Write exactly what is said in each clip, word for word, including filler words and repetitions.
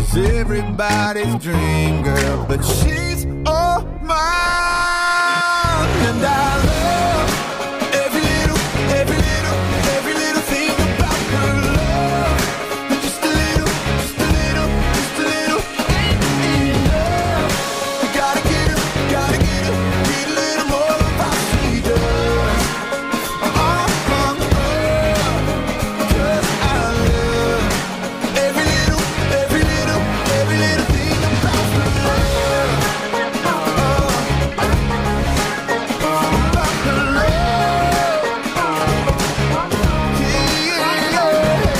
She's everybody's dream girl, but she's all mine. And I love every little, every little, every little thing about her love. Just a little, just a little, just a little ain't enough. You gotta get her, gotta get her, get a little more of how she does. Oh, oh, oh, 'cause I love every little, every little, every little thing about her love. Oh, about her love. Yeah, yeah.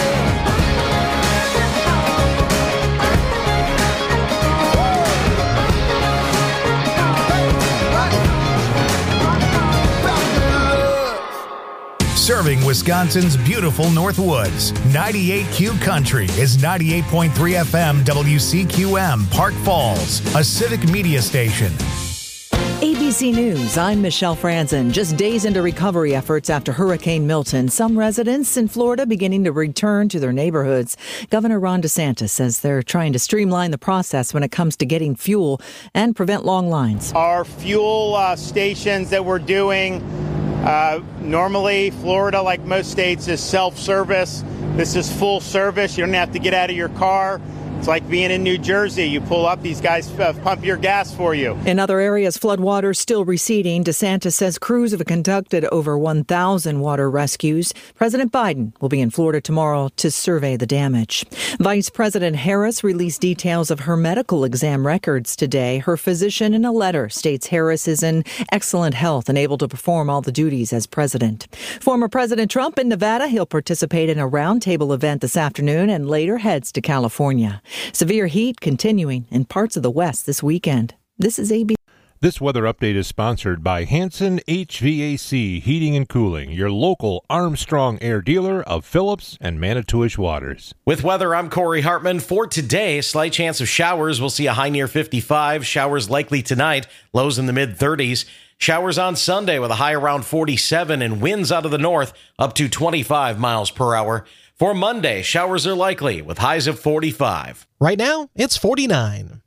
Serving Wisconsin's beautiful Northwoods. ninety-eight Q Country is ninety-eight point three F M W C Q M, Park Falls, a civic media station. A B C News, I'm Michelle Franzen. Just days into recovery efforts after Hurricane Milton, some residents in Florida beginning to return to their neighborhoods. Governor Ron DeSantis says they're trying to streamline the process when it comes to getting fuel and prevent long lines. Our fuel uh, stations that we're doing, uh, normally Florida, like most states, is self-service. This is full service. You don't have to get out of your car. It's like being in New Jersey. You pull up, these guys uh, pump your gas for you. In other areas, floodwaters still receding. DeSantis says crews have conducted over one thousand water rescues. President Biden will be in Florida tomorrow to survey the damage. Vice President Harris released details of her medical exam records today. Her physician in a letter states Harris is in excellent health and able to perform all the duties as president. Former President Trump in Nevada, he'll participate in a roundtable event this afternoon and later heads to California. Severe heat continuing in parts of the West this weekend. This is A B C. This weather update is sponsored by Hanson H V A C Heating and Cooling, your local Armstrong Air dealer of Phillips and Manitowish Waters. With weather, I'm Corey Hartman. For today, slight chance of showers. We'll see a high near fifty-five. Showers likely tonight, lows in the mid-thirties. Showers on Sunday with a high around forty-seven and winds out of the north up to twenty-five miles per hour. For Monday, showers are likely with highs of forty-five. Right now, it's forty-nine.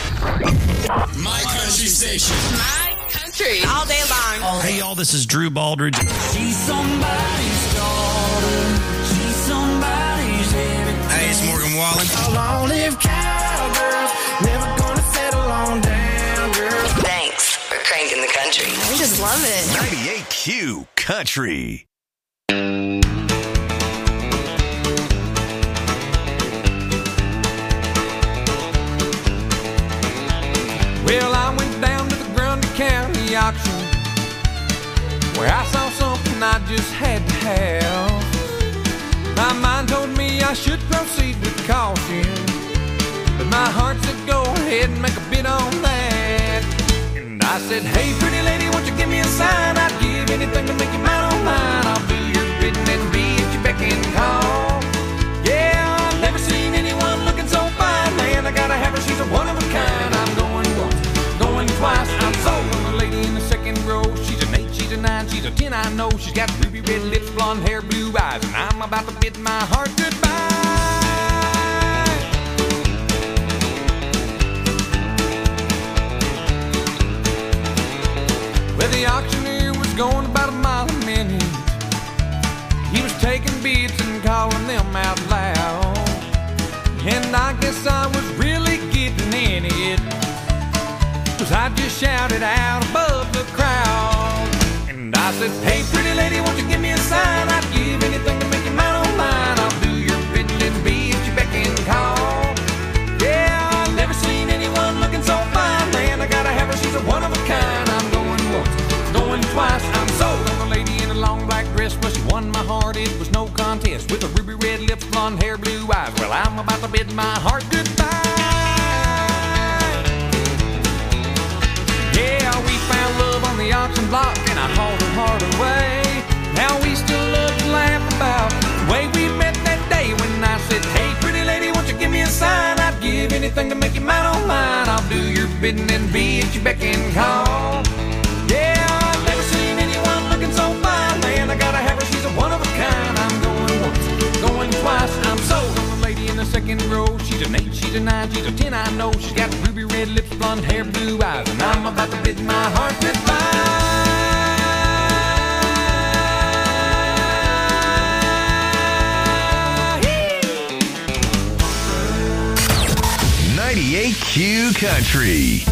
My country station. My country. All day long. Hey, y'all, this is Drew Baldridge. She's somebody's daughter. She's somebody's everything. Hey, it's Morgan Wallen. Long live cowgirls. Never gonna settle on down, girl. Thanks for cranking the country. I just love it. ninety-eight Q Country. Well, I went down to the Grundy County auction where I saw something I just had to have. My mind told me I should proceed with caution, but my heart said go ahead and make a bid on that. And I said, hey, pretty lady, won't you give me a sign? I'd give anything to make you mine on mine. I'll do your bidding and be at your beck and call. Yeah, I've never seen anyone looking so fine. Man, I gotta have her, she's a one of a kind. I'm going once, going twice. I'm sold on the lady in the second row. She's an eight, she's a nine, she's a ten, I know. She's got ruby red lips, blonde hair, blue eyes, and I'm about to bid my heart goodbye. Well, the auctioneer was going about a mile a minute. He was taking bids and calling them out loud. And I guess I was really getting in it, 'cause I just shouted out above the crowd. And I said, hey, pretty lady, won't you give me a sign? I'd give anything to make you mine on mine. I'll do your bidding and be at your beck and call. Yeah, I've never seen anyone looking so fine. Man, I gotta have her, she's a one of a kind. I'm going once, going twice. I'm sold on the lady in a long black dress. Well, she won my heart, it was no contest. With her ruby red lips, blonde hair, blue eyes. Well, I'm about to bid my heart goodbye. Yeah, we found love on the auction block, and I hauled her heart away. Now we still love to laugh about the way we met that day when I said, hey, pretty lady, won't you give me a sign? I'd give anything to make you mine on mine. I'll do your bidding and be at your beck and call. Yeah, I've never seen anyone looking so fine. Man, I gotta have her, she's a one of a kind. I'm going once, going twice. I'm sold on the lady in the second row. She's an eight, she's she's a nine, she's a ten, I know. She's got ruby red lips, blonde hair, blue eyes, and I'm about to bid my heart goodbye. ninety-eight Q Country.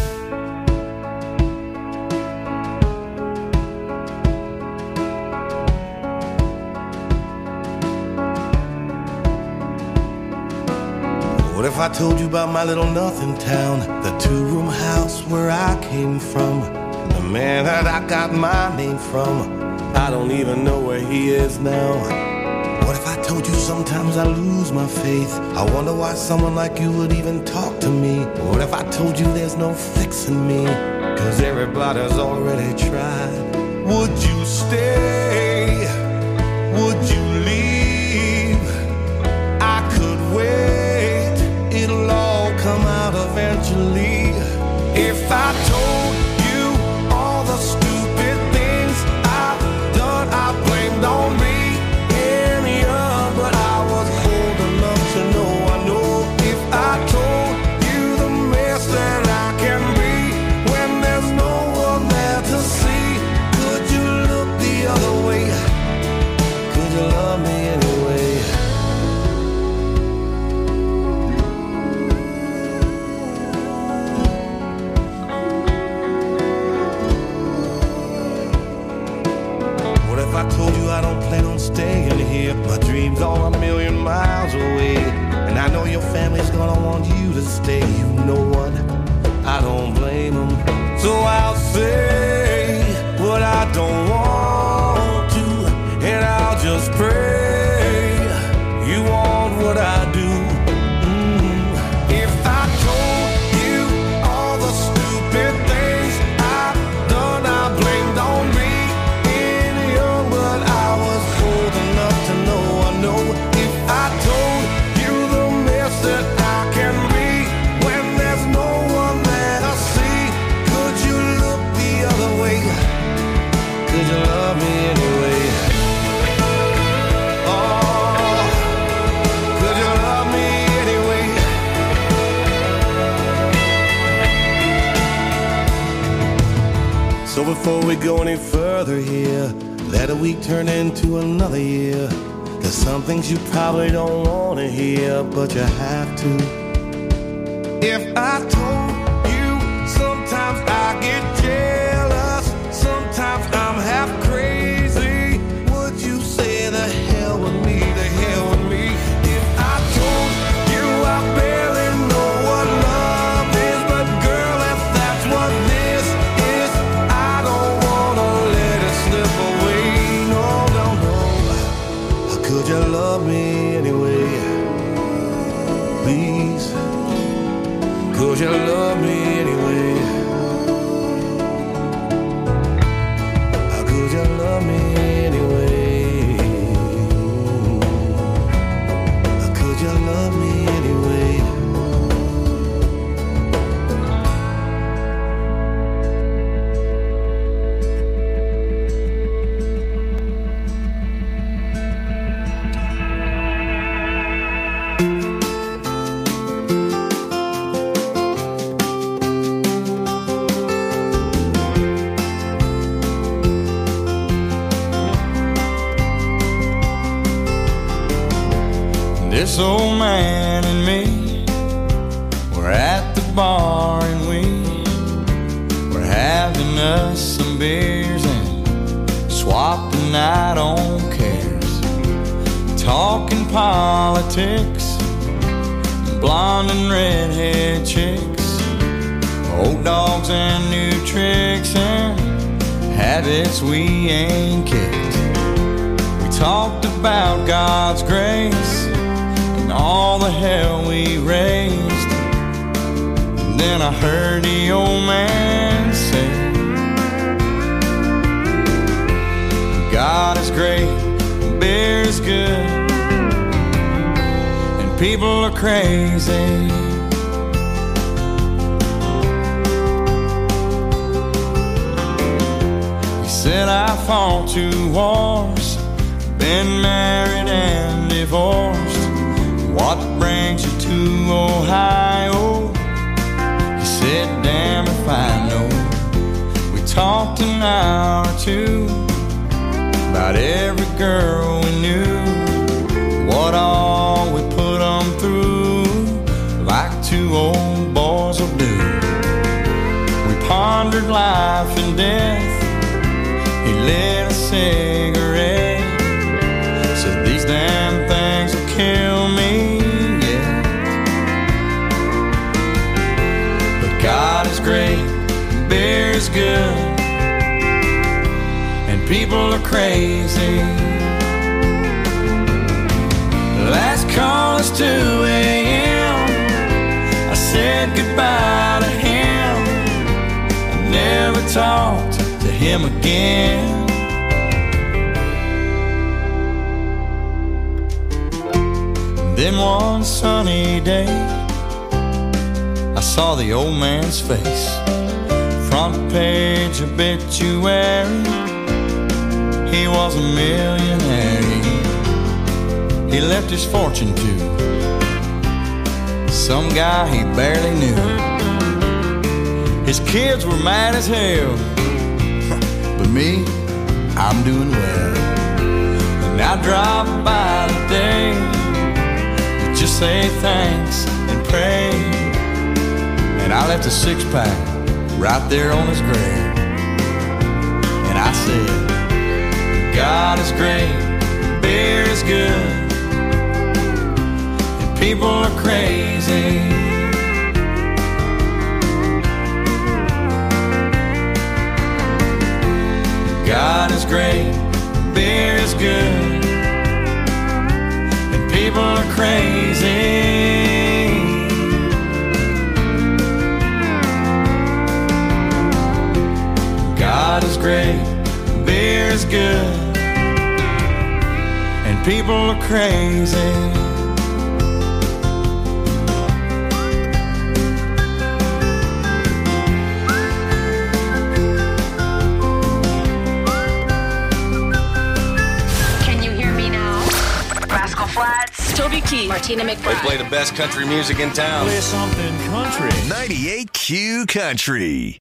What if I told you about my little nothing town, the two-room house where I came from, the man that I got my name from? I don't even know where he is now. What if I told you sometimes I lose my faith? I wonder why someone like you would even talk to me. What if I told you there's no fixing me, 'cause everybody's already tried? Would you stay? Would you leave? I could wait, it'll all come out eventually. If I told you all the stupid things I've done, I blamed on me. But I was old enough to know, I know. If I told you the mess that I can be when there's no one there to see, could you look the other way? Could you love me anyway? What if I told you I don't plan on staying here? My dreams are a million miles away, and I know your family's gonna want you to stay. You know what? I don't blame them. So I'll say what I don't want to, and I'll just pray you want what I do. Mm. If I told you all the stupid things I've done, I blamed on me. So before we go any further here, let a week turn into another year. There's some things you probably don't want to hear, but you have to. If I told you sometimes I get jealous, sometimes I'm half crazy, would you say the hell with me, the hell with me? If I told you I barely know what love is, but girl, if that's what this is, I don't wanna let it slip away. No, no, no. Could you love me anyway? Please. Could you love me anyway? Could you love me anyway? Could you love me anyway? This old man and me, we're at the bar and we we're having us some beers and swapping out on cares, talking politics, blonde and redhead chicks, old dogs and new tricks and habits we ain't kicked. We talked about God's grace, all the hell we raised. And then I heard the old man say, God is great, beer is good, and people are crazy. He said I fought two wars, been married and divorced, what brings you to Ohio? He said, damn if I know. We talked an hour or two about every girl we knew, what all we put them through, like two old boys will do. We pondered life and death. He lit a cigarette, said these damn things will kill me, yeah. But God is great, beer is good, and people are crazy. Last call is two a.m. I said goodbye to him. I never talked to him again. Then one sunny day, I saw the old man's face. Front page obituary, he was a millionaire. He left his fortune to some guy he barely knew. His kids were mad as hell, but me, I'm doing well. And I drive by today to just say thanks and pray. And I left a six-pack right there on his grave. And I said, God is great, beer is good, people are crazy. God is great, beer is good, and people are crazy. God is great, beer is good, and people are crazy. Toby Keith, Martina McBride. They play the best country music in town. Play something country. ninety-eight Q Country.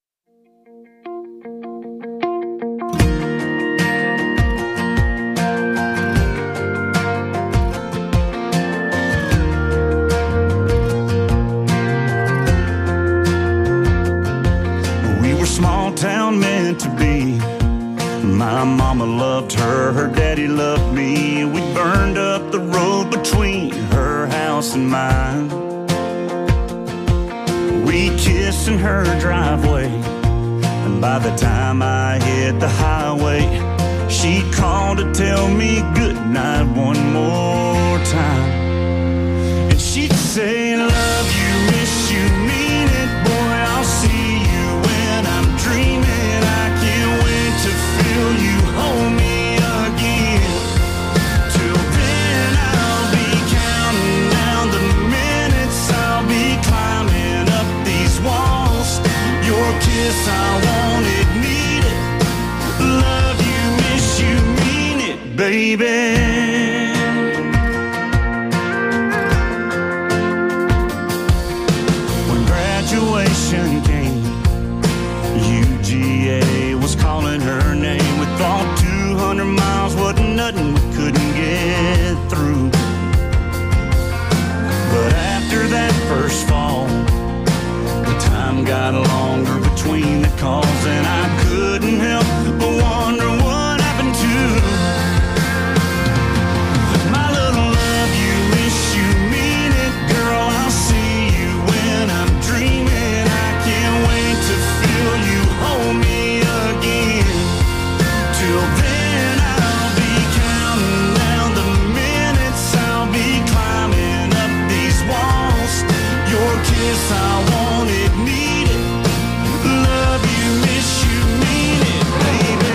We were small town meant to be. My mama loved her, her daddy loved me. We burned up the road between her house and mine. We kissed in her driveway, and by the time I hit the highway, she called to tell me goodnight one more time. And she'd say, love you, miss you, mean it, boy, I'll see you when I'm dreaming. I can't wait to feel you hold me again. Till then I'll be counting down the minutes, I'll be climbing up these walls. Your kiss, I want it, need it. Love you, miss you, mean it, baby. When graduation came, U G A was calling her name. We thought two hundred miles wasn't nothing we couldn't get through. But after that first fall, the time got longer between the calls, and I couldn't help but wonder what happened to my little love you, miss you, mean it, girl, I'll see you when I'm dreaming. I can't wait to feel you hold me again. Till then I'll be counting down the minutes, I'll be climbing up these walls. Your kiss, I want it, need it. Love you, miss you, mean it, baby.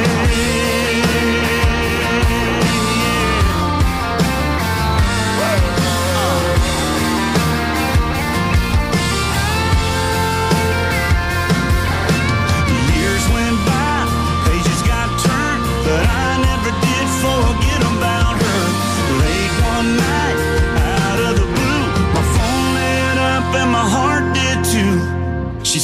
Years went by, pages got turned, but I never did forget about her. Late one night, out of the blue,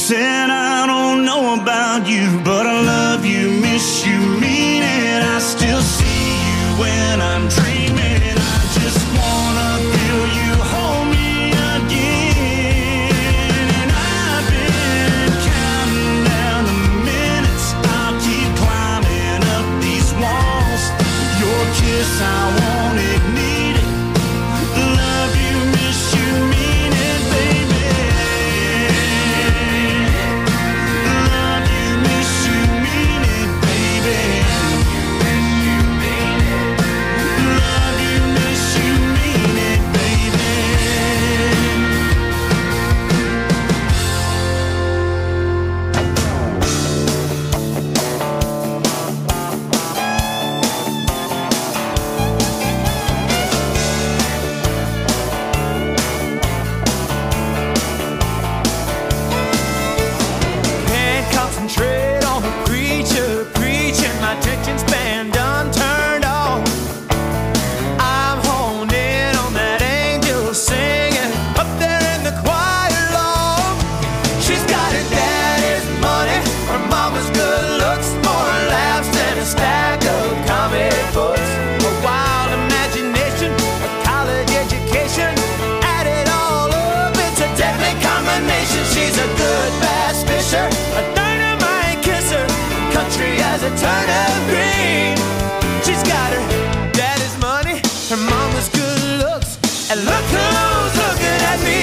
said, I don't know about you, but I love you, miss you, mean it. I still see you when I'm dreaming. I just wanna feel you hold me again. And I've been counting down the minutes. I'll keep climbing up these walls. Your kiss, I want it, need it. Love you, miss you, mean it, baby. Love you, miss you, mean it, baby. Love you, miss you, mean it, baby. Can't concentrate on the preacher preaching. My attention span done turned off. I'm honed in on that angel singing up there in the choir loft. She's got her daddy's money, her mama's good looks, more laughs than a stack of comic books. A wild imagination, a college education, add it all up, it's a deadly combination. She's a good bass fisher, a dynamite kisser, country as a turnip green. She's got her daddy's money, her mama's good looks, and look who's looking at me.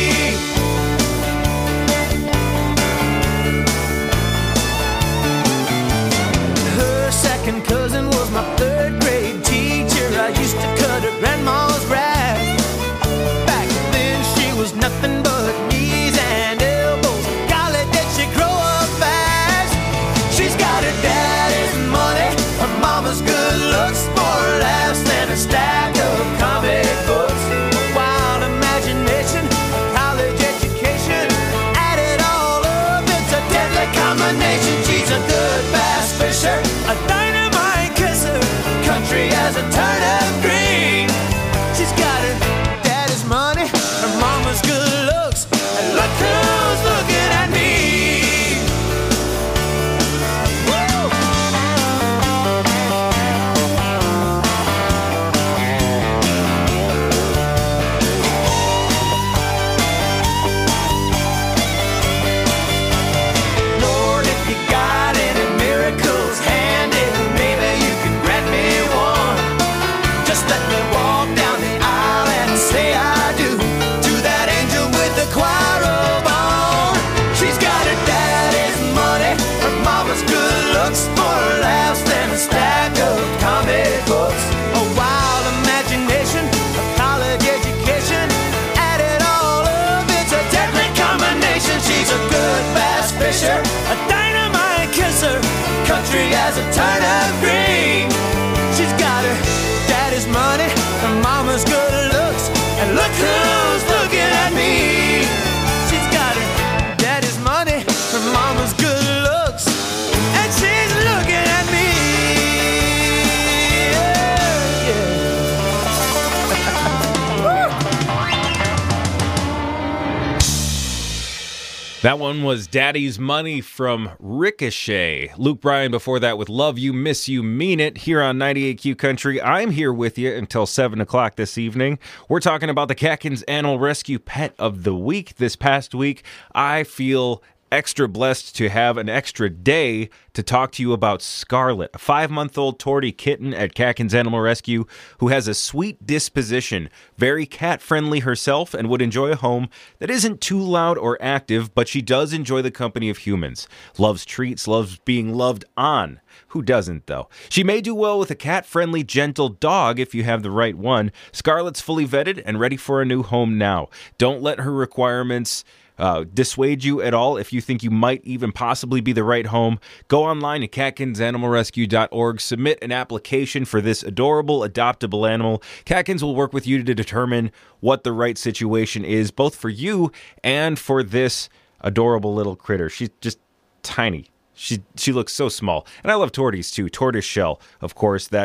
Her second cousin was my third grade teacher. I used to cut her grandma's grass. Back then she was nothing but knees and elbows. Golly, did she grow up fast? She's got her daddy's money, her mama's good looks, more laughs than a stack of comic books. A wild imagination, a college education, add it all up, it's a deadly combination. She's a good bass fisher, a dynamite kisser, country as a turnip green. She's got her daddy's money, her mama's good looks, and look who's looking at me. Woo! Lord, if you got any miracles handy, maybe you can grant me one. Just let me walk down the aisle and say I do to that angel with the choir robe on. She's got her daddy's money, her mama's good looks, more laughs than a stack of comic books. A wild imagination, a college education, add it all up, it's a deadly combination. She's a good bass fisher, a dynamite kisser, country as a turnip green. She's got her daddy's money, her mama's good looks, and look who's looking at me. She's got her daddy's money, her mama's good looks, and she's looking at me. Yeah, yeah. That one was Daddy's Money from Ricochet. Luke Bryan before that with Love You, Miss You, Mean It here on ninety-eight Q Country. I'm here with you until seven o'clock this evening. We're talking about the Catkins Animal Rescue Pet of the Week. This past week, I feel extra blessed to have an extra day to talk to you about Scarlet, a five-month-old tortie kitten at Catkins Animal Rescue who has a sweet disposition, very cat-friendly herself, and would enjoy a home that isn't too loud or active, but she does enjoy the company of humans. Loves treats, loves being loved on. Who doesn't, though? She may do well with a cat-friendly, gentle dog if you have the right one. Scarlet's fully vetted and ready for a new home now. Don't let her requirements Uh, dissuade you at all if you think you might even possibly be the right home. Go online at catkins animal rescue dot org. Submit an application for this adorable, adoptable animal. Catkins will work with you to determine what the right situation is, both for you and for this adorable little critter. She's just tiny. She she looks so small. And I love torties too. Tortoise shell, of course, that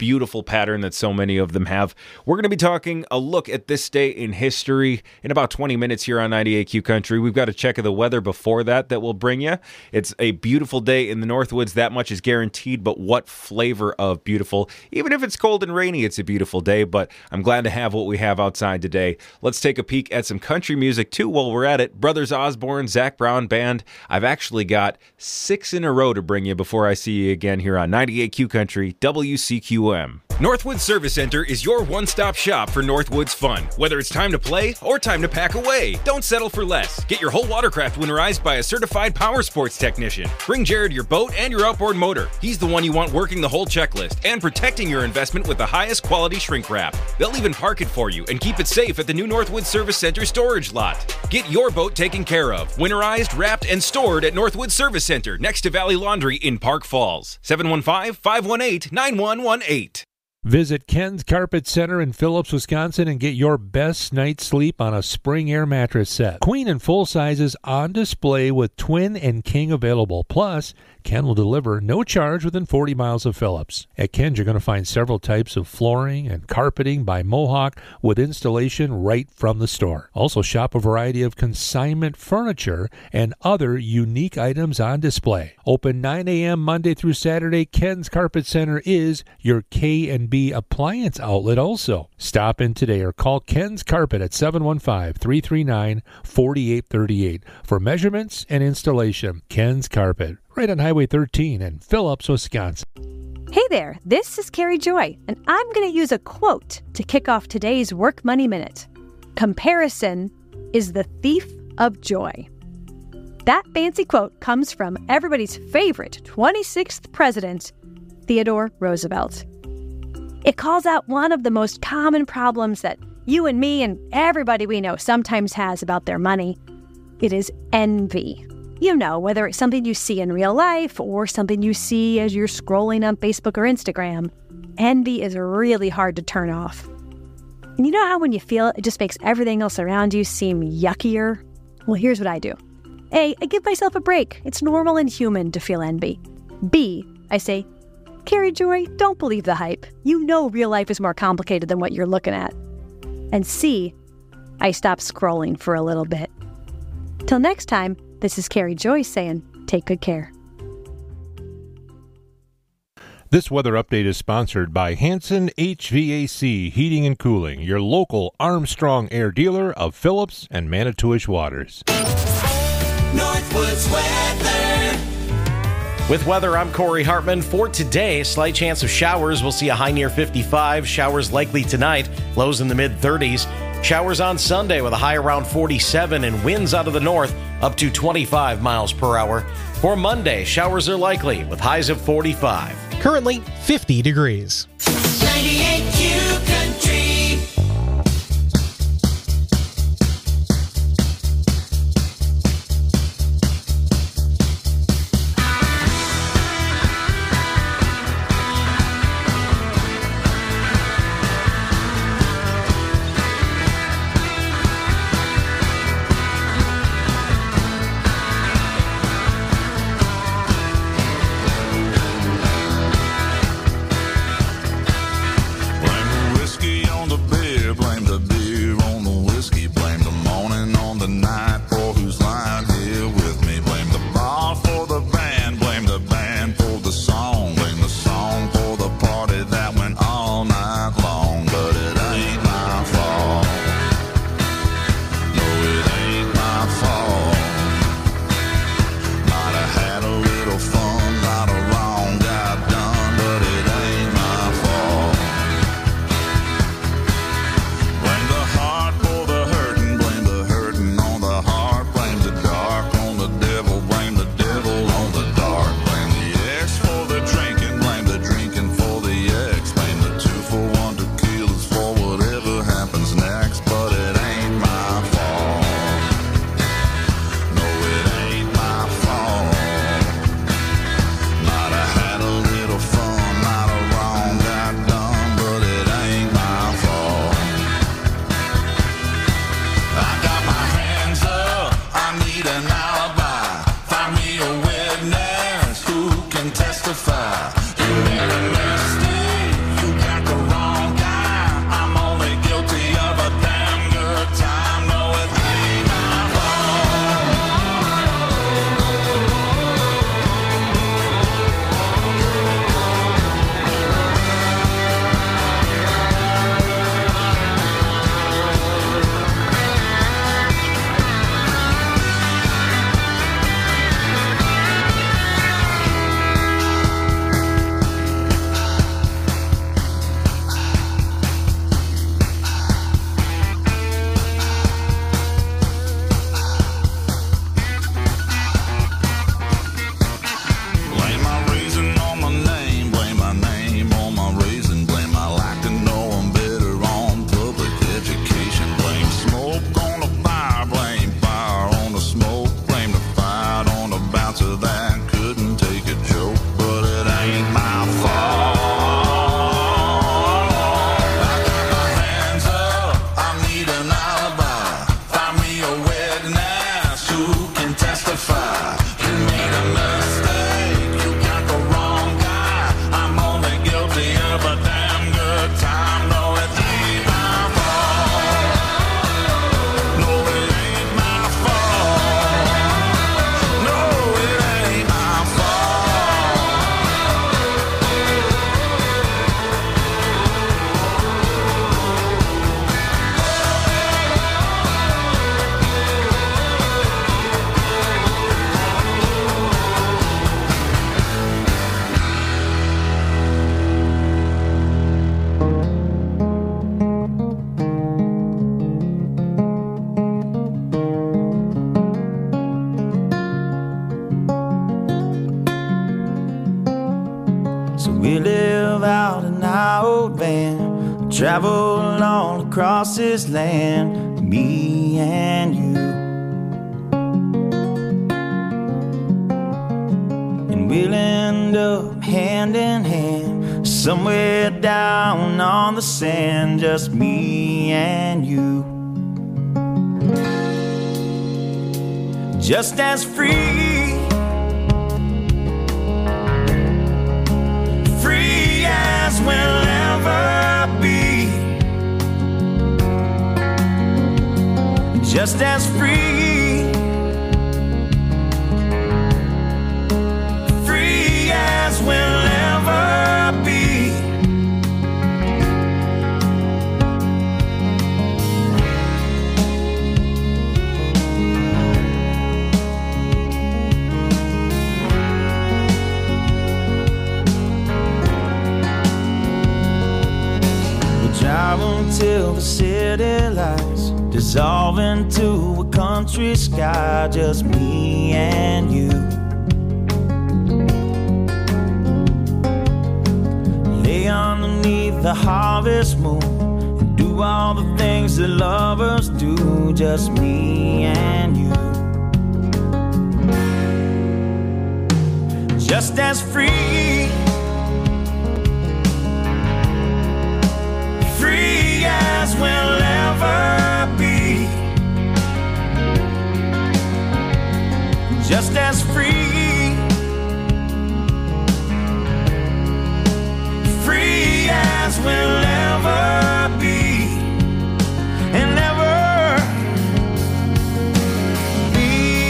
beautiful pattern that so many of them have. We're going to be talking a look at this day in history in about twenty minutes here on ninety-eight Q Country. We've got a check of the weather before that that we'll bring you. It's a beautiful day in the Northwoods. That much is guaranteed, but what flavor of beautiful? Even if it's cold and rainy, it's a beautiful day, but I'm glad to have what we have outside today. Let's take a peek at some country music, too, while we're at it. Brothers Osborne, Zac Brown Band. I've actually got six in a row to bring you before I see you again here on ninety-eight Q Country, W C Q M. Northwoods Service Center is your one-stop shop for Northwoods fun. Whether it's time to play or time to pack away, don't settle for less. Get your whole watercraft winterized by a certified power sports technician. Bring Jared your boat and your outboard motor. He's the one you want working the whole checklist and protecting your investment with the highest quality shrink wrap. They'll even park it for you and keep it safe at the new Northwoods Service Center storage lot. Get your boat taken care of, winterized, wrapped, and stored at Northwoods Service Center next to Valley Laundry in Park Falls. seven one five, five one eight, nine one one eight. Visit Ken's Carpet Center in Phillips, Wisconsin and get your best night's sleep on a spring air mattress set. Queen and full sizes on display with twin and king available. Plus, Ken will deliver no charge within forty miles of Phillips. At Ken's, you're going to find several types of flooring and carpeting by Mohawk with installation right from the store. Also, shop a variety of consignment furniture and other unique items on display. Open nine a.m. Monday through Saturday, Ken's Carpet Center is your K and B appliance outlet also. Stop in today or call Ken's Carpet at seven one five, three three nine, four eight three eight for measurements and installation. Ken's Carpet, right on Highway thirteen in Phillips, Wisconsin. Hey there, this is Carrie Joy, and I'm going to use a quote to kick off today's Work Money Minute. Comparison is the thief of joy. That fancy quote comes from everybody's favorite twenty-sixth president, Theodore Roosevelt. It calls out one of the most common problems that you and me and everybody we know sometimes has about their money. It is envy. You know, whether it's something you see in real life or something you see as you're scrolling on Facebook or Instagram, envy is really hard to turn off. And you know how when you feel it, it just makes everything else around you seem yuckier? Well, here's what I do. A, I give myself a break. It's normal and human to feel envy. B, I say, Carrie Joy, don't believe the hype. You know real life is more complicated than what you're looking at. And C, I stop scrolling for a little bit. Till next time, this is Carrie Joy saying, take good care. This weather update is sponsored by Hanson H V A C Heating and Cooling, your local Armstrong Air dealer of Phillips and Manitowish Waters. Northwoods weather. With weather, I'm Corey Hartman. For today, slight chance of showers. We'll see a high near fifty-five. Showers likely tonight. Lows in the mid thirties. Showers on Sunday with a high around forty-seven and winds out of the north up to twenty-five miles per hour. For Monday, showers are likely with highs of forty-five. Currently fifty degrees. ninety-eight Q Country. testify. You ain't a nasty, you can testify. You made a mistake, you got the wrong guy. I'm only guilty of a damn good time. No, it ain't my fault. No, it ain't my fault. No, it ain't my So we live out in our old van, travel all across this land, me and you. And we'll end up hand in hand, somewhere down on the sand, just me and you. Just as free, free as we'll ever be. Just as free, free as we'll ever be. Drive until the city lights dissolve into a country sky, just me and you. Lay underneath the harvest moon and do all the things that lovers do, just me and you. Just as free, free as we'll ever be. Just as free, free as we'll ever be. And ever be.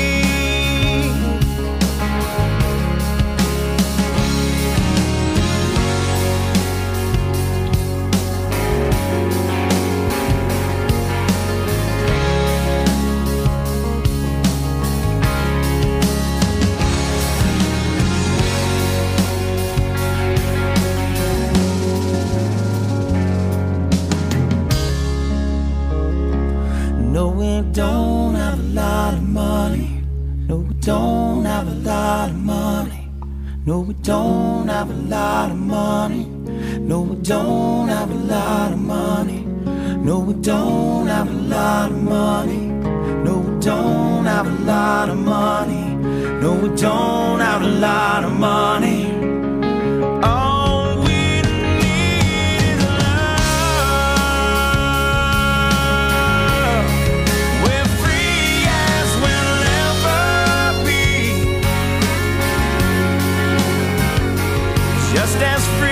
No, we don't have a lot of money. No, we don't have a lot of money. No, we don't have a lot of money. No, we don't have a lot of money. No, we don't have a lot of money. No, we don't have a lot of money. No, we don't have a lot of money. All we need is love. We're free as we'll ever be. Just as free.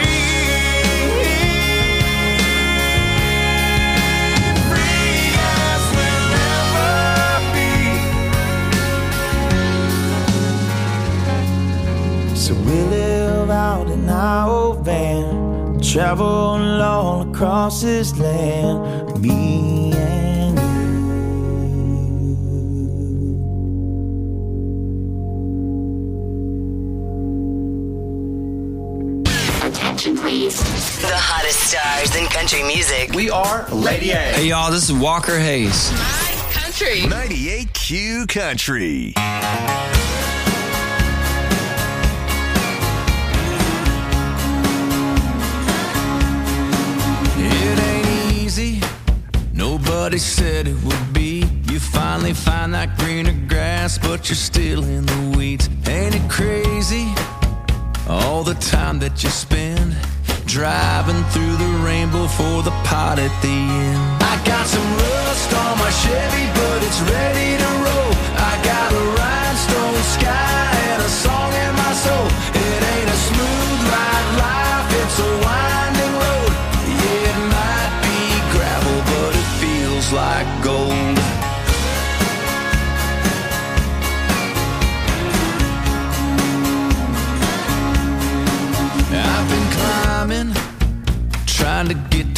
So we live out in our old van, travel all across this land, me and you. Attention please. The hottest stars in country music. We are Lady A. Hey y'all, this is Walker Hayes. My country. ninety-eight Q Country. Nobody said it would be. You finally find that greener grass, but you're still in the weeds. Ain't it crazy? All the time that you spend driving through the rainbow for the pot at the end. I got some rust on my Chevy, but it's ready to roll. I got a ride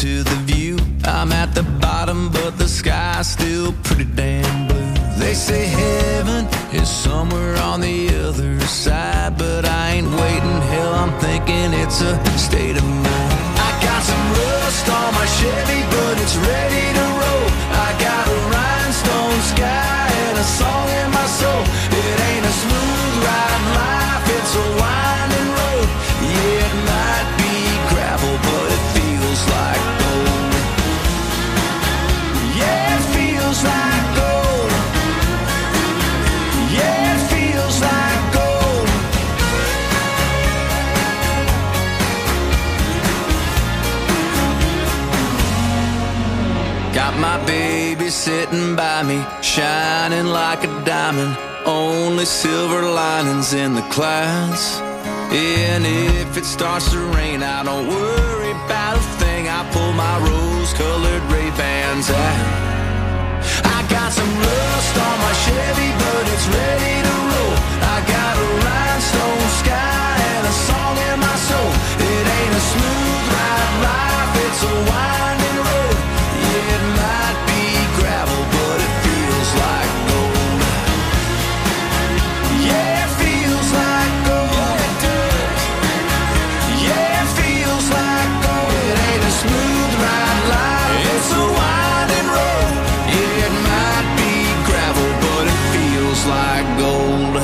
to the view. I'm at the bottom, but the sky's still pretty damn blue. They say heaven is somewhere on the other side, but I ain't waiting. Hell, I'm thinking it's a state of mind. I got some rust on my Chevy, but it's ready to roll. I got a rhinestone sky and a song in my soul. It ain't a smooth ride life, it's a winding road. Yeah, it might be gravel, but it feels like gold. Yeah, it feels like gold. Yeah, it feels like gold. Got my baby sitting by me, shining like a diamond. Only silver linings in the clouds. And if it starts to rain, I don't worry about a thing. I pull my rose-colored Ray-Bans out. I got some rust on my Chevy, but it's ready to roll. I got a rhinestone sky and a song in my soul. It ain't a smooth ride life, it's a winding road. Yeah, it might be gravel, but it feels like gold. Yeah, it feels like gold. It does. Yeah, it feels like gold. It ain't a smooth ride life, it's a winding road. Yeah, it might be gravel, but it feels like gold.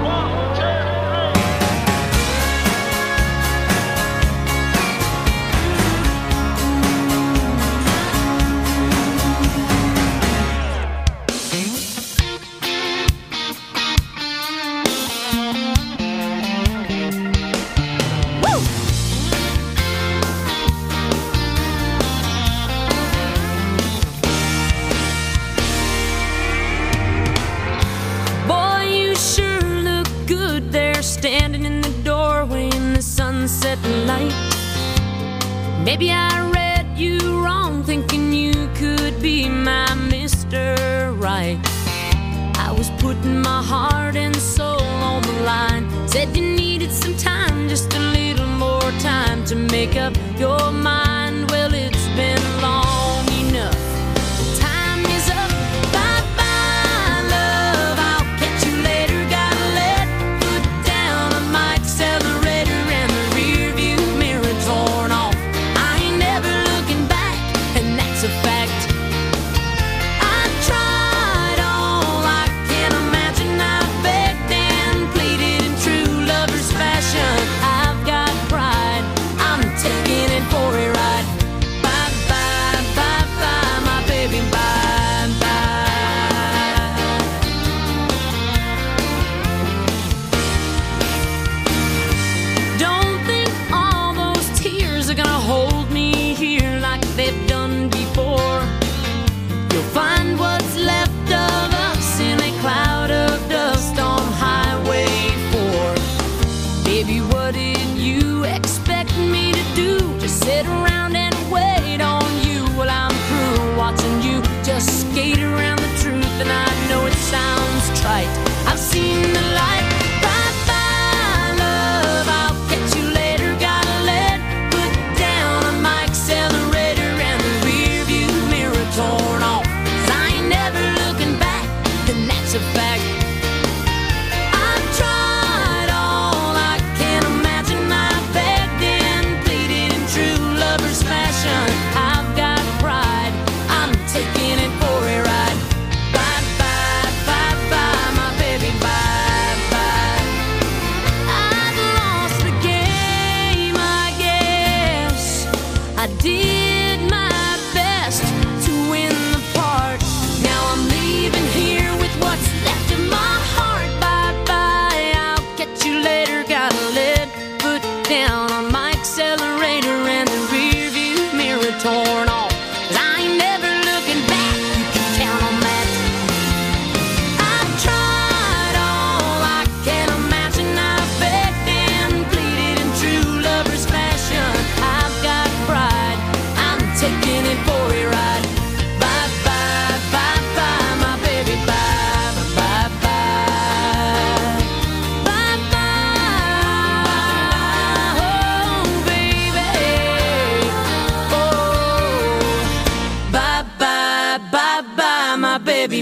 Boy, you sure look good there, standing in the doorway in the sunset light. Maybe I read you wrong, thinking you could be my Mister Right. I was putting my heart and soul on the line. Said you needed some time, just a little more time to make up your mind. Well, it's been long enough. Time is up. Bye-bye, love. I'll catch you later. Gotta let foot down on my accelerator, and the rear view mirror torn off. I ain't never looking back, and that's a fact. I tried all I can imagine. I begged and pleaded in true lover's fashion. I've got pride, I'm taking it for a ride.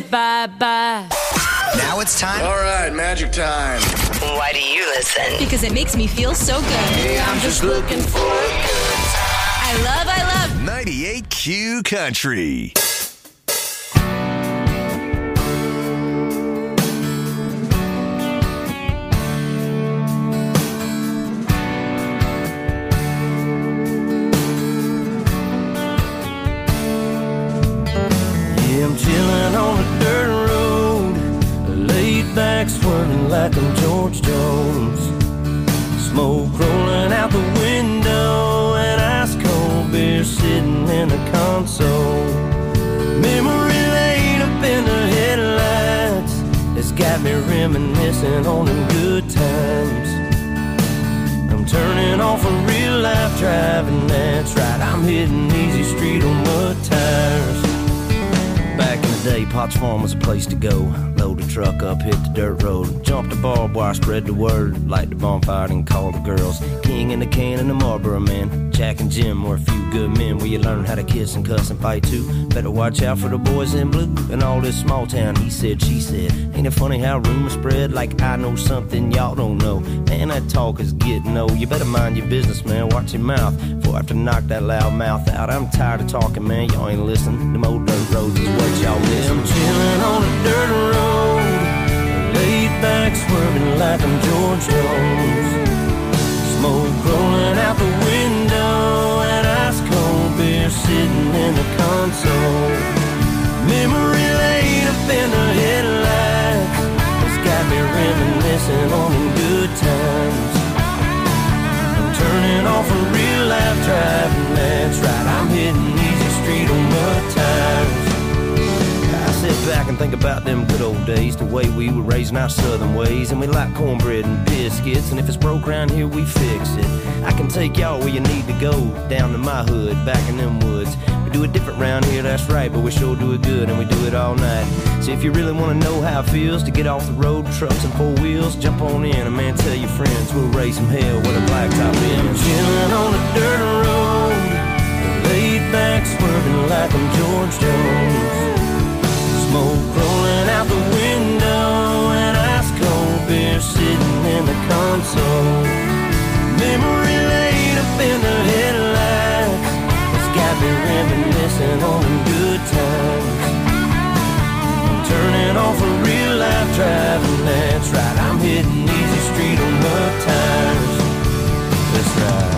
said bye-bye. Now it's time. All right, magic time. Why do you listen? Because it makes me feel so good. Hey, I'm just looking for a good time. I love, I love ninety-eight Q Country. I'm chilling on a dirt road, laid back swerving like I'm George Jones. Smoke rolling out the window and ice cold beer sitting in the console. Memory laid up in the headlights, it's got me reminiscing on them good times. I'm turning off a real life driving, that's right, I'm hitting easy street on mud tires. Back in the day, Potts Farm was a place to go. Load the truck up, hit the dirt road. Jump the barbed wire, spread the word. Light the bonfire and call the girls. King and the can and the Marlboro man. Jack and Jim were a few good men where you learn how to kiss and cuss and fight too. Better watch out for the boys in blue and all this small town. He said, she said. Ain't it funny how rumors spread like I know something y'all don't know? Man, that talk is getting old. You better mind your business, man. Watch your mouth before I have to knock that loud mouth out. I'm tired of talking, man. Y'all ain't listening. Them old dirt roads is what y'all miss. I'm chilling on a dirt road, laid back swerving like I'm George Jones. Smoke rolling out the window and ice cold beer sitting in the console. Memory laid up in the headlights, it's got me reminiscing on them good times. I'm turning off a real life driving, that's right, I'm hitting easy street on mud tires. I sit back and think about them good old days, the way we were raising our southern ways. And we like cornbread and biscuits, and if it's broke around here, we fix it. I can take y'all where you need to go, down to my hood, back in them woods. We do it different round here, that's right, but we sure do it good, and we do it all night. So if you really want to know how it feels to get off the road, trucks and four wheels, jump on in, and man, tell your friends, we'll raise some hell with a blacktop in. I'm chilling on a dirt road, laid back swerving like I'm George Jones. Smoke rolling out the window and ice cold beer sitting in the console. Memory laid up in the headlights, it's got me reminiscing on them good times. I'm turning off a real life driving, that's right, I'm hitting easy street on mud tires. That's right.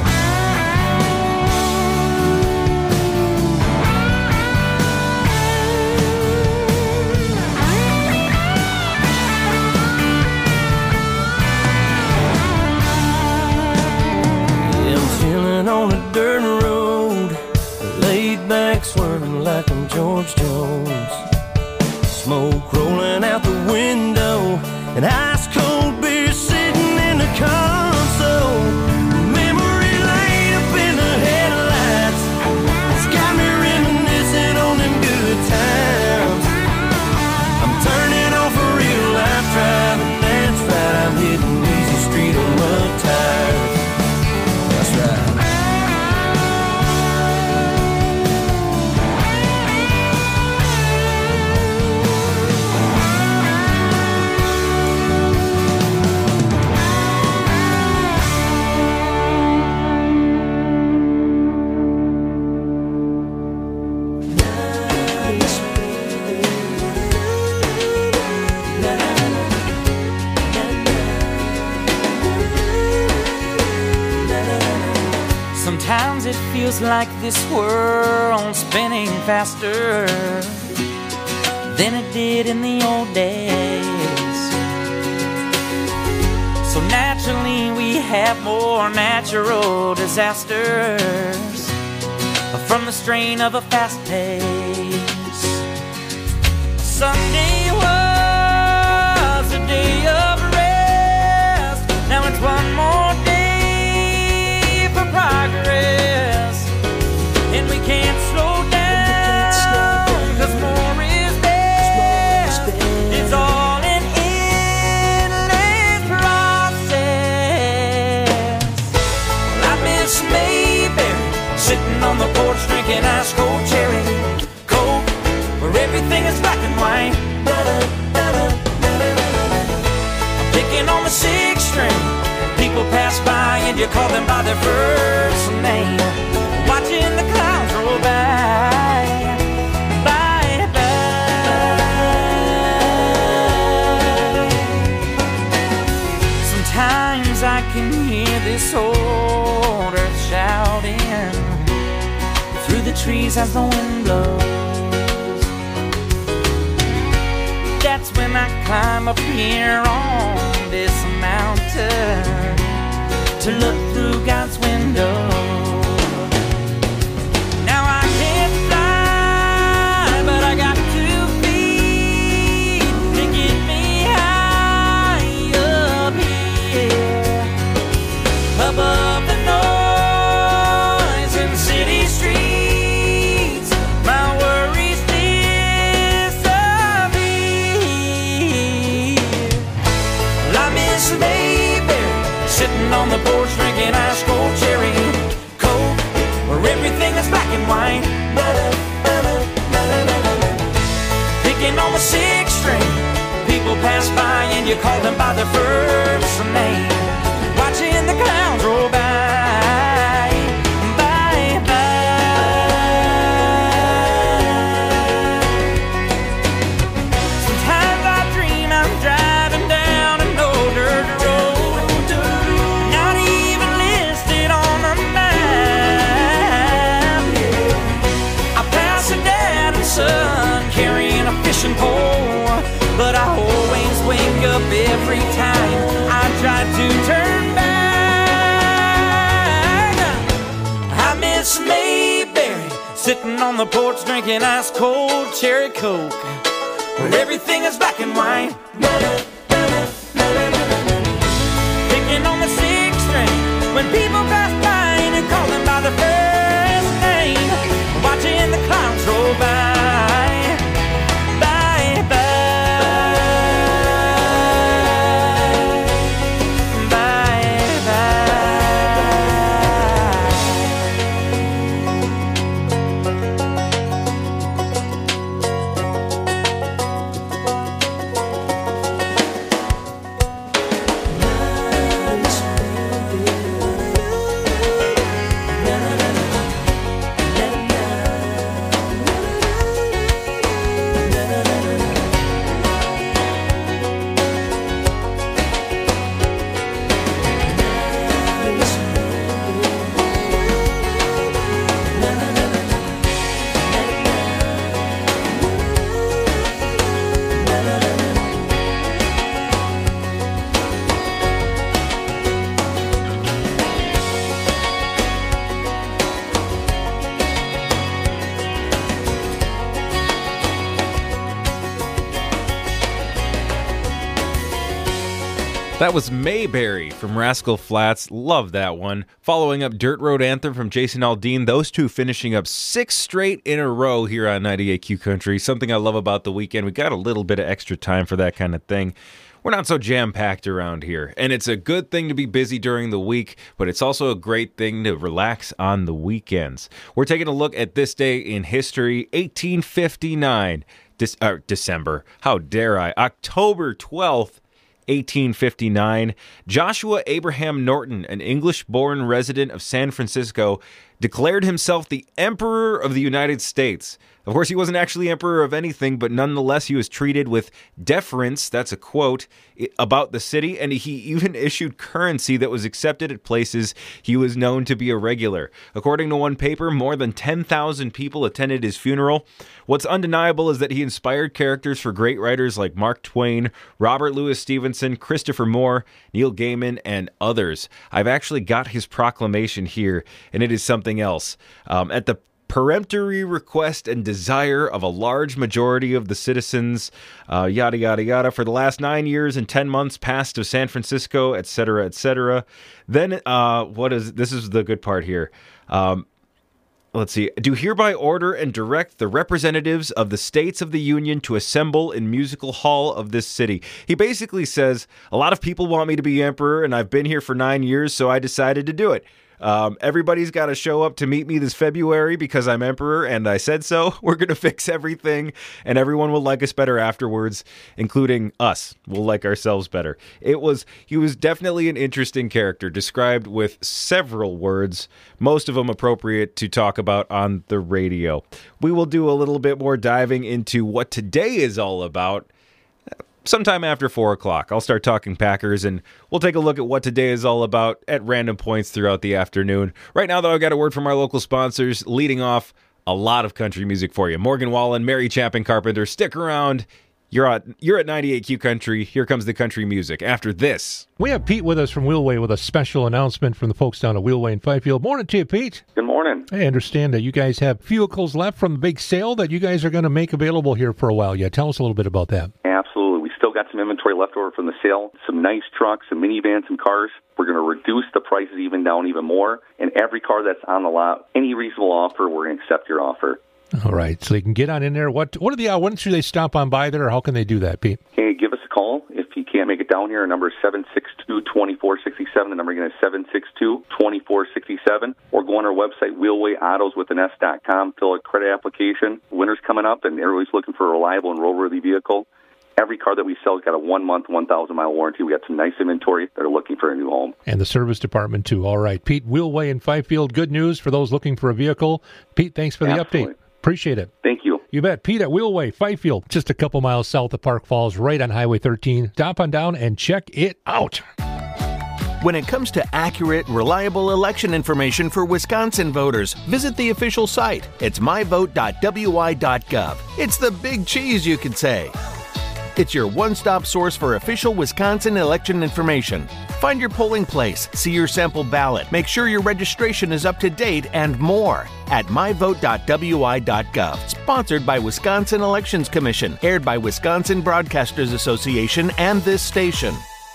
On a dirt road, laid back swerving like I'm George Jones. Smoke rolling out the window and ice cold beer sitting in the console. Memory laid up in the headlights, it's got me reminiscing on them good times. I'm turning off a real life driving, that's right, I'm hitting easy street on mud tires. That's right. Sometimes it feels like this world's spinning faster than it did in the old days. So naturally we have more natural disasters from the strain of a fast pace. Sunday was a day of rest, now it's one more day for progress, and we can't slow down, cause more is best. It's all an endless process. Well, I miss Mayberry, sitting on the porch drinking ice cold cherry coke, where everything is black and white. a six string. People pass by and you call them by their first name. Watching the clouds roll by, by, by. Sometimes I can hear this old earth shouting through the trees as the wind blows. That's when I climb up here on this mountain to look through God's window. Now I can't fly, but I got two feet to get me high up here, above the noise in city streets. My worries disappear. Well, I miss Mayberry, sitting on the porch drinking ice cold cherry Coke, where everything is black and white. Picking on the six string, people pass by and you call them by their first name. Watching the clouds roll by, by, by. Sometimes I dream I'm driving down an old dirt road, not even listed on the map. I pass a dad and son carrying a fishing pole, but I always wake up every time I try to turn back. I miss Mayberry, sitting on the porch drinking ice cold cherry Coke, where everything is black and white. Picking on the six string, when people pass by and you call them by their first name. Watching the clouds roll by, by, by, by, That was Mayberry from Rascal Flatts. Love that one. Following up Dirt Road Anthem from Jason Aldean. Those two finishing up six straight in a row here on ninety-eight Q Country. Something I love about the weekend. We got a little bit of extra time for that kind of thing. We're not so jam-packed around here. And it's a good thing to be busy during the week, but it's also a great thing to relax on the weekends. We're taking a look at this day in history, eighteen fifty-nine. Dis- uh, December. How dare I? October twelfth. eighteen fifty-nine, Joshua Abraham Norton, an English-born resident of San Francisco, declared himself the Emperor of the United States. Of course, he wasn't actually emperor of anything, but nonetheless, he was treated with deference, that's a quote, about the city, and he even issued currency that was accepted at places he was known to be irregular. According to one paper, more than ten thousand people attended his funeral. What's undeniable is that he inspired characters for great writers like Mark Twain, Robert Louis Stevenson, Christopher Moore, Neil Gaiman, and others. I've actually got his proclamation here, and it is something else. Um, at the peremptory request and desire of a large majority of the citizens, uh, yada, yada, yada, for the last nine years and ten months past of San Francisco, et cetera, et cetera. Then, uh, what is, this is the good part here. Um, let's see. Do hereby order and direct the representatives of the states of the Union to assemble in musical hall of this city. He basically says, a lot of people want me to be emperor, and I've been here for nine years, so I decided to do it. Um, everybody's got to show up to meet me this February because I'm emperor and I said so. We're going to fix everything and everyone will like us better afterwards, including us. We'll like ourselves better. It was, he was definitely an interesting character, described with several words, most of them appropriate to talk about on the radio. We will do a little bit more diving into what today is all about sometime after four o'clock. I'll start talking Packers, and we'll take a look at what today is all about at random points throughout the afternoon. Right now, though, I've got a word from our local sponsors, leading off a lot of country music for you. Morgan Wallen, Mary Chapin Carpenter, stick around. You're at, you're at ninety-eight Q Country. Here comes the country music. After this, we have Pete with us from Wheelway with a special announcement from the folks down at Wheelway in Fifield. Morning to you, Pete. Good morning. I understand that you guys have vehicles left from the big sale that you guys are going to make available here for a while. Yeah, tell us a little bit about that. Absolutely. We still got some inventory left over from the sale, some nice trucks, some minivans, some cars. We're going to reduce the prices even down even more. And every car that's on the lot, any reasonable offer, we're going to accept your offer. All right, so you can get on in there. What what are the, uh, when should they stop on by there, or how can they do that, Pete? Hey, give us a call. If you can't make it down here, our number is seven six two, two four six seven. The number again is seven six two, two four six seven. Or go on our website, wheelway autos with an S dot com, fill a credit application. Winter's coming up, and everybody's looking for a reliable and roadworthy vehicle. Every car that we sell has got a one-month, one thousand mile warranty. We got some nice inventory that are looking for a new home. And the service department, too. All right, Pete, Wheelway in Fifield. Good news for those looking for a vehicle. Pete, thanks for the Absolutely. update. Appreciate it. Thank you. You bet. Pete at Wheelway, Fifield, just a couple miles south of Park Falls, right on Highway thirteen. Stop on down and check it out. When it comes to accurate, reliable election information for Wisconsin voters, visit the official site. It's my vote dot w i dot gov. It's the big cheese, you could say. It's your one-stop source for official Wisconsin election information. Find your polling place, see your sample ballot, make sure your registration is up to date, and more at my vote dot w i dot gov. Sponsored by Wisconsin Elections Commission, aired by Wisconsin Broadcasters Association and this station.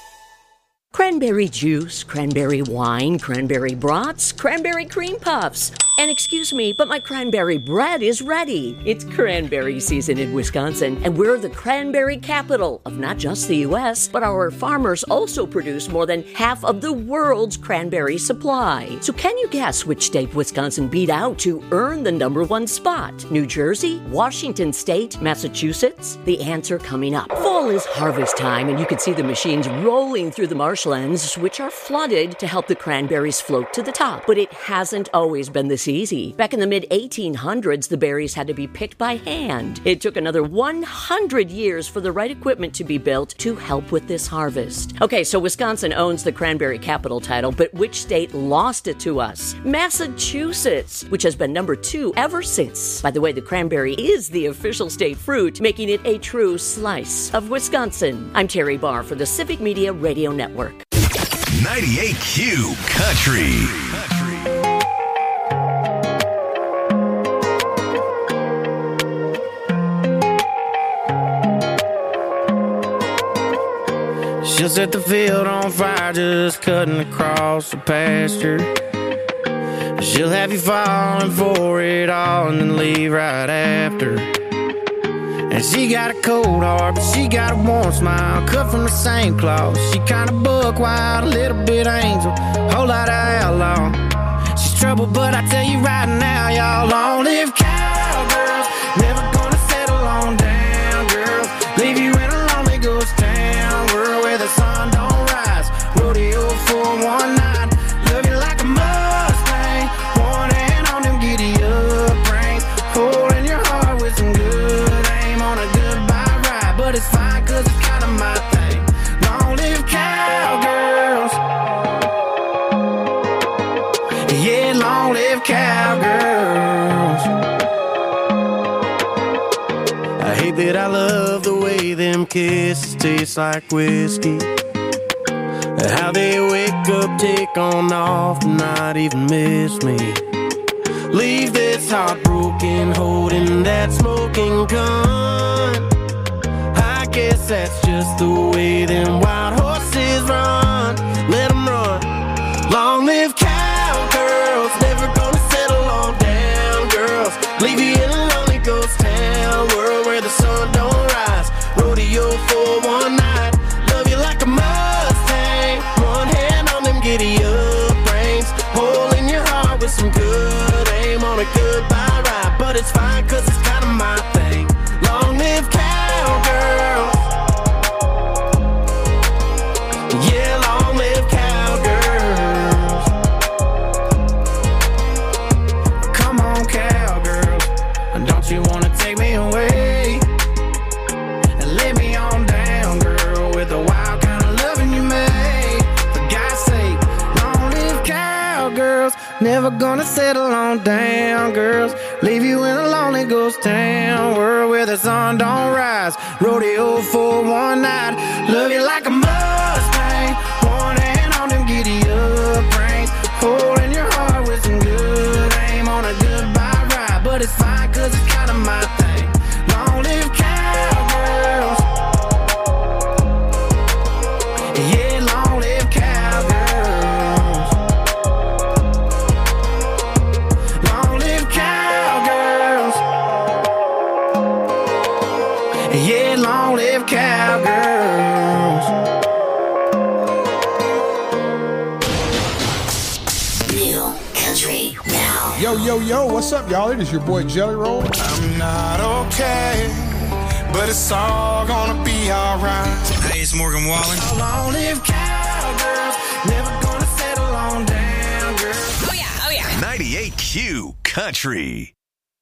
Cranberry juice, cranberry wine, cranberry brats, cranberry cream puffs. And excuse me, but my cranberry bread is ready. It's cranberry season in Wisconsin, and we're the cranberry capital of not just the U S, but our farmers also produce more than half of the world's cranberry supply. So can you guess which state Wisconsin beat out to earn the number one spot? New Jersey, Washington State, Massachusetts? The answer coming up. Fall is harvest time, and you can see the machines rolling through the marshlands, which are flooded to help the cranberries float to the top. But it hasn't always been this easy. Back in the mid eighteen hundreds, the berries had to be picked by hand. It took another one hundred years for the right equipment to be built to help with this harvest. Okay, so Wisconsin owns the cranberry capital title, but which state lost it to us? Massachusetts, which has been number two ever since. By the way, the cranberry is the official state fruit, making it a true slice of Wisconsin. I'm Terry Barr for the Civic Media Radio Network. ninety-eight Q Country. She'll set the field on fire just cutting across the pasture. She'll have you falling for it all and then leave right after. And she got a cold heart, but she got a warm smile, cut from the same cloth. She kinda buck wild, a little bit angel, whole lot of outlaw. She's trouble, but I tell you right now, y'all, long live cowgirls, never gonna settle on down, girls. Leave you in a lonely ghost town, world where the sun don't rise. Rodeo for one night, love you like a Mustang, one hand on them giddy up reins, holding your heart with some good aim on a goodbye ride. But it's fine, cause it's kinda my thing. Long live cowgirls. Yeah, long live cowgirls. I hate that I love the way them kisses taste like whiskey. How they wake up, take on off, and not even miss me. Leave this heart broken, holding that smoking gun. I guess that's just the way them wild horses run. Let them run. Long live cowgirls, never gonna settle on down, girls. Leave you in a lonely ghost town, world where the sun don't rise. Rodeo for one night, love you like a Mustang, one hand on them giddy up reins, holding a goodbye ride, but it's fine cause it's kind of my thing. Long live cowgirls. Yeah, long live cowgirls. Come on, cowgirls, don't you wanna take me away and lay me on down, girl, with the wild kind of loving you made. For God's sake, long live cowgirls. Never gonna settle on down, girls. Leave you in a lonely ghost town, world where the sun don't rise. Rodeo for one night, love you like a Mustang. One hand on them giddy up reins, holding your heart with some good aim on a goodbye ride. But it's fine cause it's kind of my thing. Long live cowgirls. Yeah, long live cowgirls. Long live cowgirls. Yeah, long live cowgirls. New country now. Yo, yo, yo, what's up, y'all? It is your boy Jelly Roll. I'm not okay, but it's all gonna be alright. Hey, it's Morgan Wallen. Long live cowgirls. Never gonna settle on down, girls. Oh yeah, oh yeah. ninety-eight Q Country.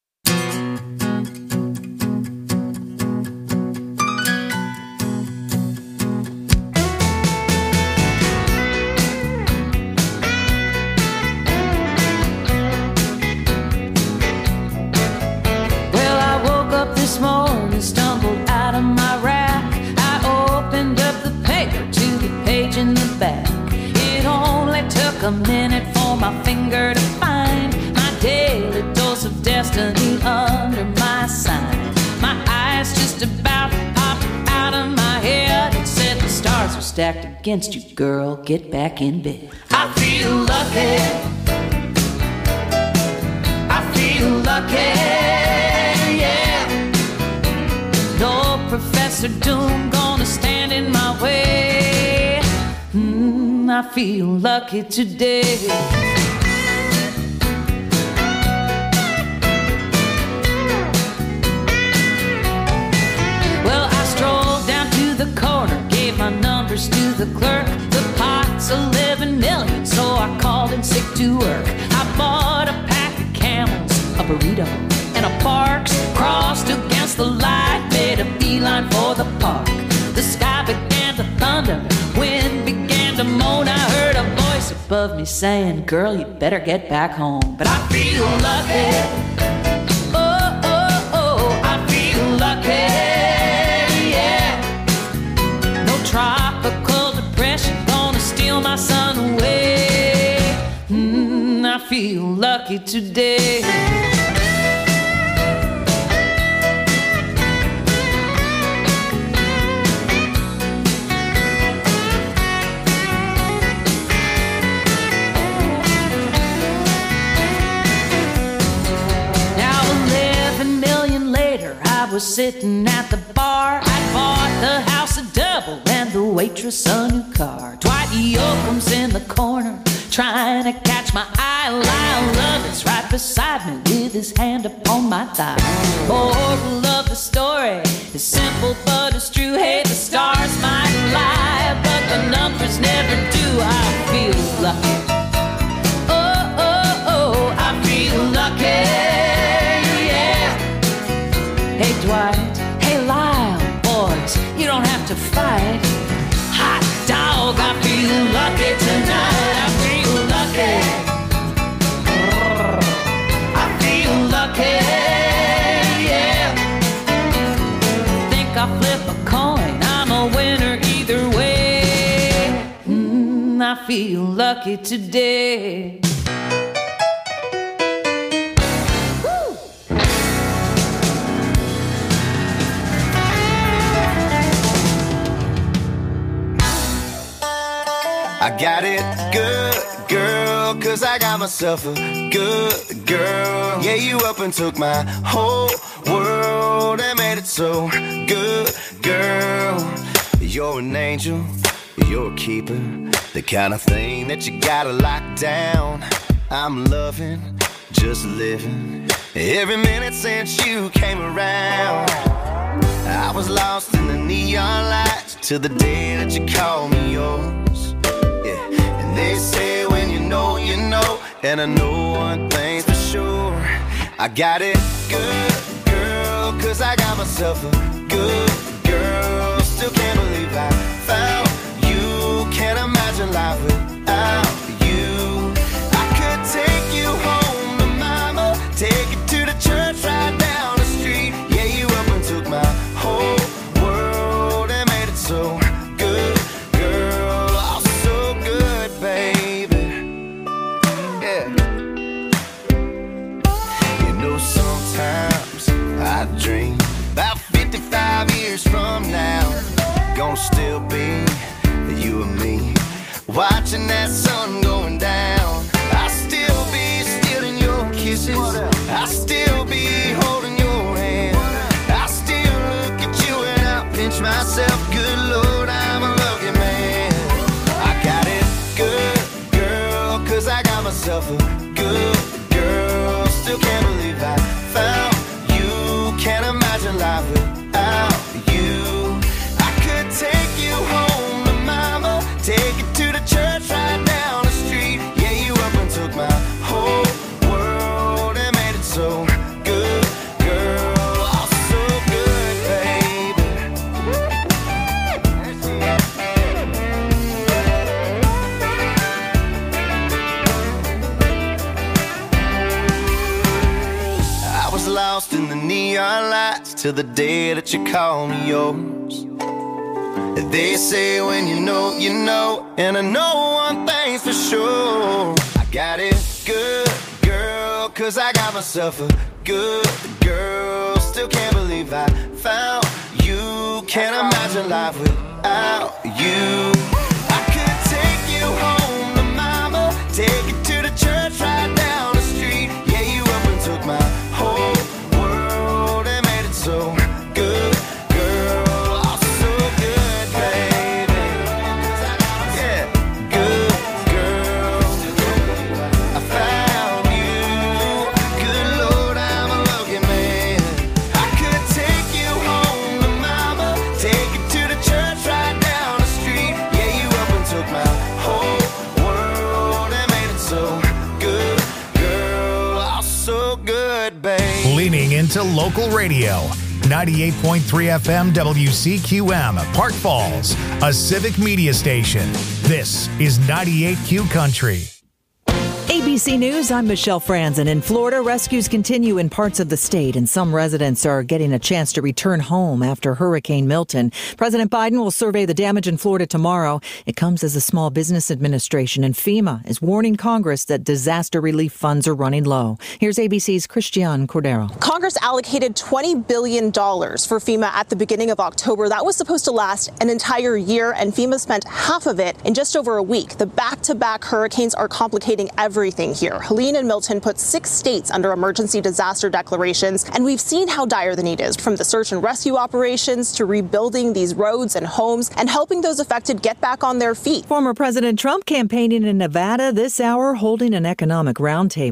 Well, I woke up this morning, stumbled out of my rack. I opened up the paper to the page in the back. It only took a minute for my finger to find my daily dose of destiny under my sign. My eyes just about popped out of my head and said the stars are stacked against you, girl. Get back in bed. I feel lucky. I feel lucky. No Professor Doom gonna stand in my way. Mm, I feel lucky today. Well, I strolled down to the corner, gave my numbers to the clerk. The pot's eleven million, so I called in sick to work. I bought a pack of Camels, a burrito, and a Parks. Crossed against the light, made a beeline for the park. The sky began to thunder, wind began to moan. I heard a voice above me saying, girl, you better get back home. But I feel lucky. Oh, oh, oh, I feel lucky. Yeah. No tropical depression gonna steal my sun away. Mm, I feel lucky today. I was sitting at the bar. I bought the house a double and the waitress a new car. Dwight Yoakam's in the corner trying to catch my eye. Lyle Lovett's right beside me with his hand upon my thigh. Moral of the story is simple but it's true. Hey, the stars might lie, but the numbers never do. I feel lucky. Oh, oh, oh, I feel lucky. Hey Dwight, hey Lyle, boys, you don't have to fight. Hot dog, I feel lucky tonight. I feel lucky. I feel lucky, yeah. Think I'll flip a coin, I'm a winner either way. Mm, I feel lucky today. I got it good, girl, cause I got myself a good girl. Yeah, you up and took my whole world and made it so good, girl. You're an angel, you're a keeper, the kind of thing that you gotta lock down. I'm loving just living. Every minute since you came around, I was lost in the neon lights till the day that you called me yours. Yeah, and they say when you know, you know, and I know one thing's for sure, I got it good, girl, cause I got myself a good girl. Still can't believe I found you, can't imagine life without you. I could take you home to mama, take you to the church right down the street. Yeah, you up and took my whole world and made it so good, girl. Oh, so good, baby. Yeah. You know, sometimes I dream about fifty-five years from now, gonna still be you and me, watching that sun going down. I still be stealing your kisses, I still be holding your hand, I still look at you and I pinch myself. Good Lord, I'm a lucky man. I got it good, girl, cause I got myself a good girl. Still can't believe I found you, can't imagine life without you. I could take you home to mama, take you to the church right down the street. Yeah, you up and took my whole world and made it so good, girl. Oh, so good, baby. I was lost in the neon lights till the day that you called me yours. They say when you know, you know, and I know one thing's for sure, I got it good, girl, cause I got myself a good girl. Still can't believe I found you, can't imagine life without you. I could take you home to mama, take you to the church right down the street. Yeah, you up and took my whole world and made it so good, girl. Oh, so good, baby. Yeah, good girl. I found you. Good Lord, I'm a lucky man. I could take you home to mama, take you to the church right down the street. Yeah, you up and took my whole world and made it so good, girl. Oh, so good, baby. Leaning into local radio. ninety-eight point three F M W C Q M, Park Falls, a civic media station. This is ninety-eight Q Country. A B C News, I'm Michelle Franzen. In Florida, rescues continue in parts of the state, and some residents are getting a chance to return home after Hurricane Milton. President Biden will survey the damage in Florida tomorrow. It comes as the Small Business Administration and FEMA is warning Congress that disaster relief funds are running low. Here's A B C's Christiane Cordero. Congress allocated twenty billion dollars for FEMA at the beginning of October. That was supposed to last an entire year, and FEMA spent half of it in just over a week. The back-to-back hurricanes are complicating everything here. Helene and Milton put six states under emergency disaster declarations, and we've seen how dire the need is, from the search and rescue operations to rebuilding these roads and homes and helping those affected get back on their feet. Former President Trump campaigning in Nevada this hour, holding an economic roundtable.